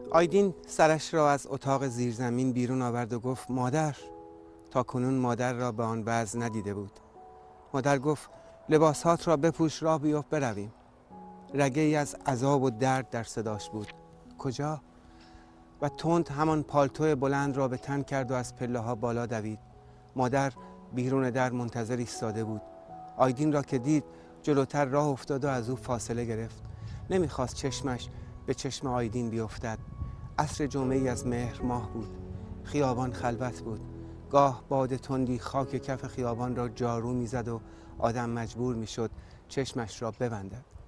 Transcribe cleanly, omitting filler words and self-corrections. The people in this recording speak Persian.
آیدین سرش را از اتاق زیرزمین بیرون آورد و گفت مادر. تا کنون مادر را به آن وضع ندیده بود. مادر گفت لباسات را بپوش، راه بیفت برویم. رگه ای از عذاب و درد در صداش بود. کجا؟ و تند همان پالتو بلند را به تن کرد و از پله ها بالا دوید. مادر بیرون در منتظر ایستاده بود. آیدین را که دید جلوتر راه افتاد و از او فاصله گرفت. نمیخواست چشمش به چشم آیدین بیفتد. عصر جمعه‌ای از مهر ماه بود. خیابان خلوت بود. گاه باد تندی خاک کف خیابان را جارو میزد و آدم مجبور میشد چشمش را ببندد.